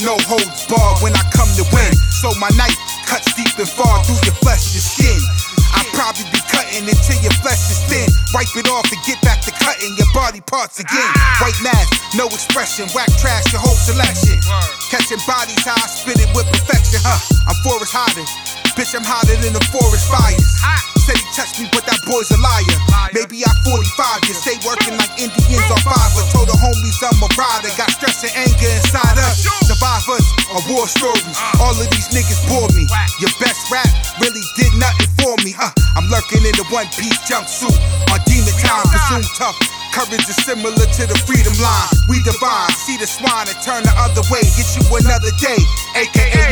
no holds barred when I come to win. So my knife cuts deep and far through your flesh and skin. I probably be cutting until your flesh is thin. Wipe it off and get back to cutting your body parts again. White mask, no expression, whack trash, your whole selection. Catching bodies how I spit it with perfection, I'm Forrest Hardin. Bitch, I'm hotter than the forest fires. Said he touched me, but that boy's a liar. Maybe I 45, you stay working like Indians on fire. But told the homies I'm a rider. Got stress and anger inside us. Survivors are war stories. All of these niggas bore me. Your best rap really did nothing for me. I'm lurking in the one-piece jumpsuit on demon time. Presume tough. Courage is similar to the freedom line. We divine. See the swine and turn the other way. Get you another day. AKA